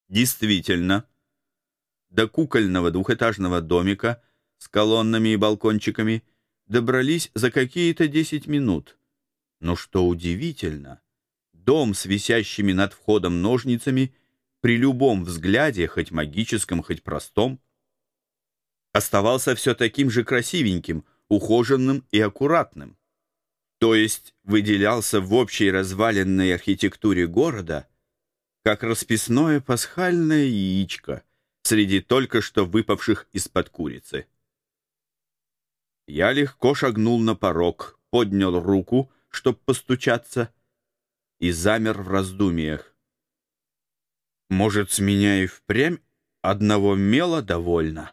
Действительно, до кукольного двухэтажного домика с колоннами и балкончиками добрались за какие-то 10 минут. Но что удивительно, дом с висящими над входом ножницами при любом взгляде, хоть магическом, хоть простом, оставался все таким же красивеньким, ухоженным и аккуратным. То есть выделялся в общей разваленной архитектуре города, как расписное пасхальное яичко среди только что выпавших из-под курицы. Я легко шагнул на порог, поднял руку, чтоб постучаться, и замер в раздумьях. Может, с меня и впрямь одного мела довольно?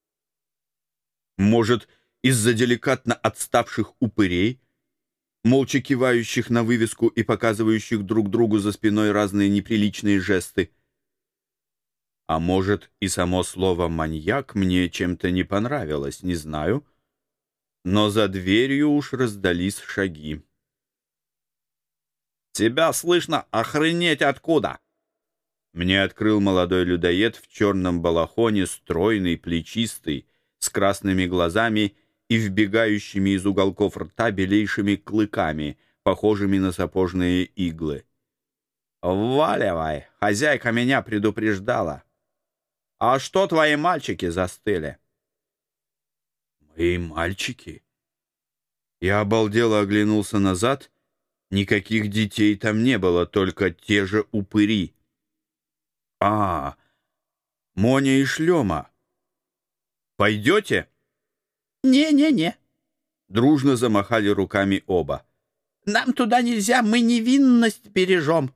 Может, из-за деликатно отставших упырей, молча кивающих на вывеску и показывающих друг другу за спиной разные неприличные жесты? А может, и само слово «маньяк» мне чем-то не понравилось, не знаю. Но за дверью уж раздались шаги. «Тебя слышно охренеть откуда!» Мне открыл молодой людоед в черном балахоне, стройный, плечистый, с красными глазами и вбегающими из уголков рта белейшими клыками, похожими на сапожные иглы. «Вваливай, хозяйка меня предупреждала. А что твои мальчики застыли?» «Мои мальчики?» Я обалдело оглянулся назад. Никаких детей там не было, только те же упыри. «А, Моня и Шлема. Пойдете?» «Не-не-не», Дружно замахали руками оба. нам туда нельзя, мы невинность бережем.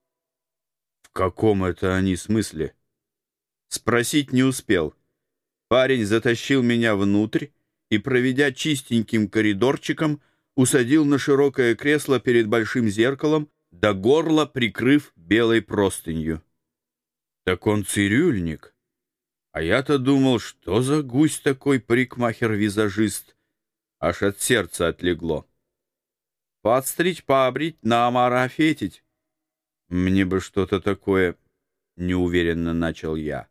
В каком это они смысле? Спросить не успел. Парень затащил меня внутрь и, проведя чистеньким коридорчиком, усадил на широкое кресло перед большим зеркалом, до горла прикрыв белой простынью. Так он цирюльник. А я-то думал, что за гусь такой парикмахер-визажист. Аж от сердца отлегло. Подстричь, побрить, намарафетить. Мне бы что-то такое, неуверенно начал я.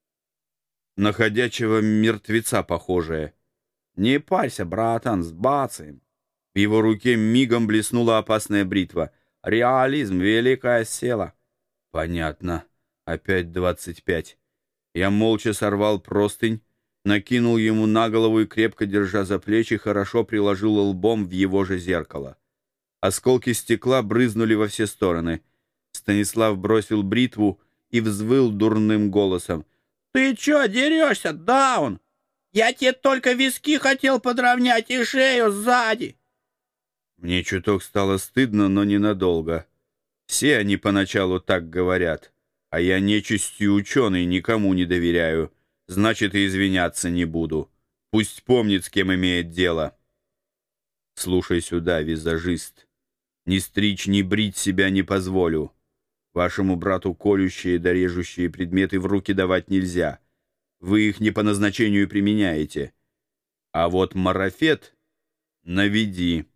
На ходячего мертвеца похожее. Не парься, братан, сбацаем. В его руке мигом блеснула опасная бритва. Реализм — великая сила. Понятно. Опять 25. Я молча сорвал простынь, накинул ему на голову и, крепко держа за плечи, хорошо приложил лбом в его же зеркало. Осколки стекла брызнули во все стороны. Станислав бросил бритву и взвыл дурным голосом. «Ты чё дерешься, Даун? Я тебе только виски хотел подровнять и шею сзади». Мне чуток стало стыдно, но ненадолго. Все они поначалу так говорят, а я нечистью ученый никому не доверяю. Значит, и извиняться не буду. Пусть помнит, с кем имеет дело. Слушай сюда, визажист. Ни стричь, ни брить себя не позволю. Вашему брату колющие да режущие предметы в руки давать нельзя. Вы их не по назначению применяете. А вот марафет наведи.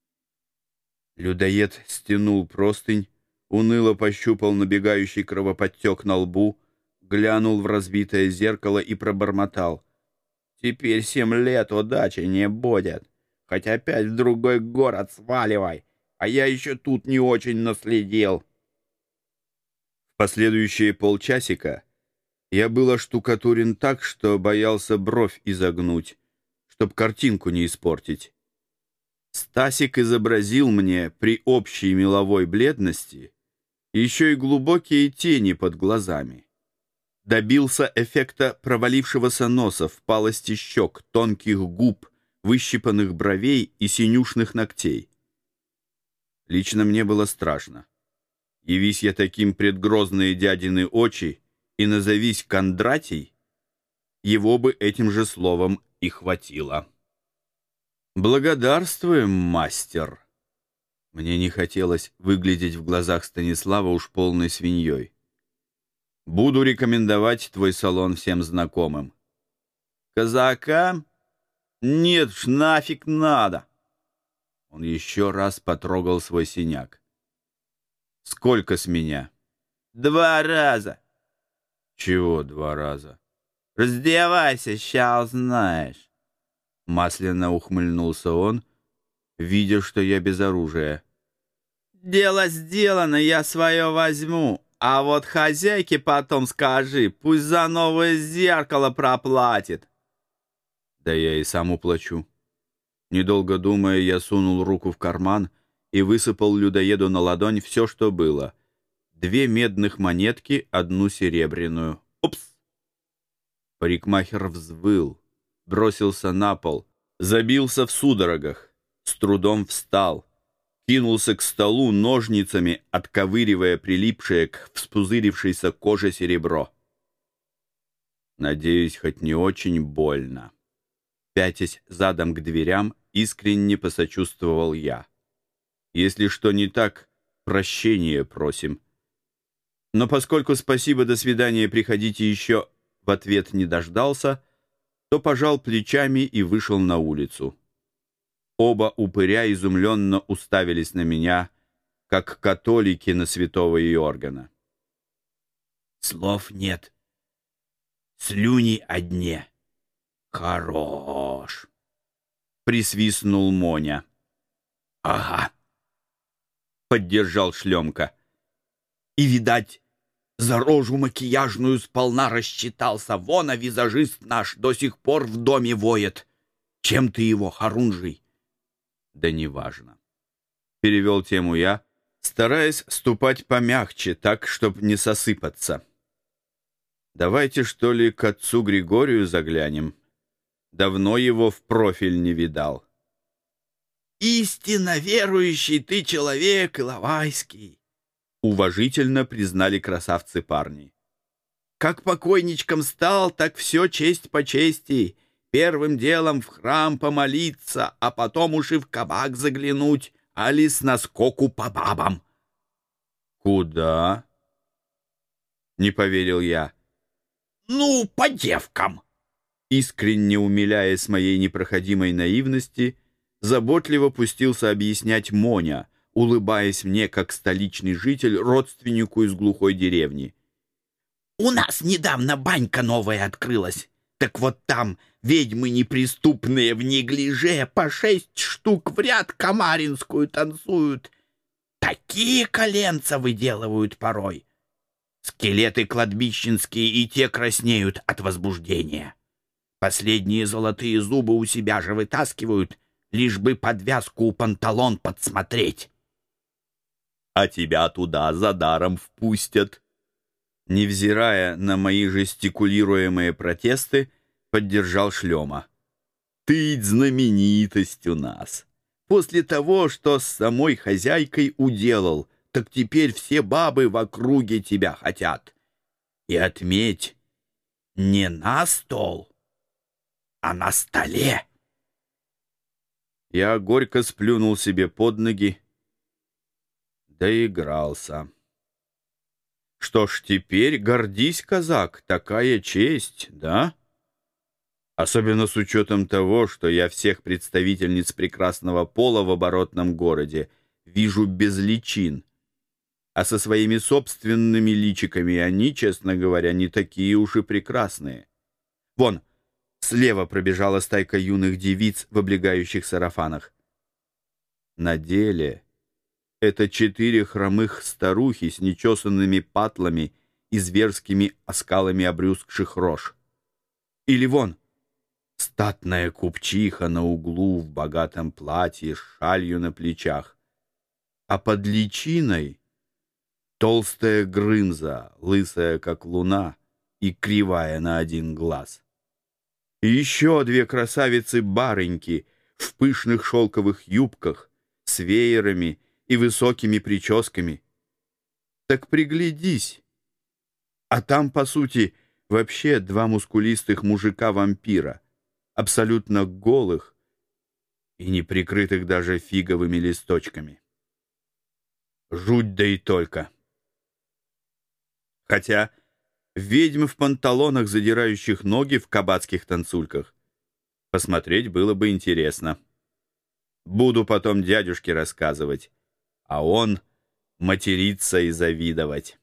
Людоед стянул простынь, уныло пощупал набегающий кровоподтек на лбу, глянул в разбитое зеркало и пробормотал. «Теперь 7 лет удачи не будет. Хоть опять в другой город сваливай, а я еще тут не очень наследил». В последующие полчасика я был оштукатурен так, что боялся бровь изогнуть, чтоб картинку не испортить. Стасик изобразил мне при общей меловой бледности еще и глубокие тени под глазами. Добился эффекта провалившегося носа, впалости щек, тонких губ, выщипанных бровей и синюшных ногтей. Лично мне было страшно. Явись я таким пред грозные дядины очи и назовись Кондратий, его бы этим же словом и хватило. «Благодарствуем, мастер!» Мне не хотелось выглядеть в глазах Станислава уж полной свиньей. «Буду рекомендовать твой салон всем знакомым». «Казакам? Нет ж, нафиг надо!» Он еще раз потрогал свой синяк. «Сколько с меня?» 2 раза. Чего 2 раза? Раздевайся, ща узнаешь. Масляно ухмыльнулся он, видя, что я без оружия. Дело сделано, я свое возьму. А вот хозяйке потом скажи, пусть за новое зеркало проплатит. Да я и сам уплачу. Недолго думая, я сунул руку в карман и высыпал людоеду на ладонь все, что было. 2 медных монетки, 1 серебряную. Упс! Парикмахер взвыл, бросился на пол, забился в судорогах, с трудом встал, кинулся к столу ножницами, отковыривая прилипшее к вспузырившейся коже серебро. Надеюсь, хоть не очень больно. Пятясь задом к дверям, искренне посочувствовал я. Если что не так, прощения просим. Но поскольку «спасибо, до свидания, приходите еще» в ответ не дождался, то пожал плечами и вышел на улицу. Оба упыря изумленно уставились на меня, как католики на святого Иоргана. Слов нет. Слюни одни. Хорош. Присвистнул Моня. Ага. Поддержал Шлемка. И, видать, за рожу макияжную сполна рассчитался. Вон, а визажист наш до сих пор в доме воет. Чем ты его, Харунжий? Да неважно. Перевел тему я, стараясь ступать помягче, так, чтоб не сосыпаться. Давайте, что ли, к отцу Григорию заглянем. Давно его в профиль не видал. Истинно верующий ты человек, Иловайский. Уважительно признали красавцы-парни. Как покойничком стал, так все честь по чести. Первым делом в храм помолиться, а потом уж и в кабак заглянуть, али с наскоку по бабам. Куда? Не поверил я. Ну, по девкам. Искренне умиляясь моей непроходимой наивности, заботливо пустился объяснять Моня, улыбаясь мне, как столичный житель, родственнику из глухой деревни. У нас недавно банька новая открылась. Так вот там ведьмы неприступные в неглиже по 6 штук в ряд камаринскую танцуют. Такие коленца выделывают порой. Скелеты кладбищенские и те краснеют от возбуждения. Последние золотые зубы у себя же вытаскивают, лишь бы подвязку у панталон подсмотреть. А тебя туда за даром впустят. Невзирая на мои жестикулируемые протесты, поддержал Шлема. Ты ведь знаменитость у нас. После того, что с самой хозяйкой уделал, так теперь все бабы в округе тебя хотят. И отметь, не на стол, а на столе. Я горько сплюнул себе под ноги. Доигрался. Что ж, теперь гордись, казак, такая честь, да? Особенно с учетом того, что я всех представительниц прекрасного пола в оборотном городе вижу без личин. А со своими собственными личиками они, честно говоря, не такие уж и прекрасные. Вон, слева пробежала стайка юных девиц в облегающих сарафанах. На деле это 4 хромых старухи с нечесанными патлами и зверскими оскалами обрюзгших рож. Или вон, статная купчиха на углу в богатом платье с шалью на плечах, а под личиной толстая грымза, лысая, как луна, и кривая на 1 глаз. И еще 2 красавицы-барыньки в пышных шелковых юбках, с веерами и высокими прическами. Так приглядись. А там, по сути, вообще 2 мускулистых мужика-вампира, абсолютно голых и не прикрытых даже фиговыми листочками. Жуть да и только. Хотя ведьм в панталонах, задирающих ноги в кабацких танцульках, посмотреть было бы интересно. Буду потом дядюшке рассказывать, а он материться и завидовать.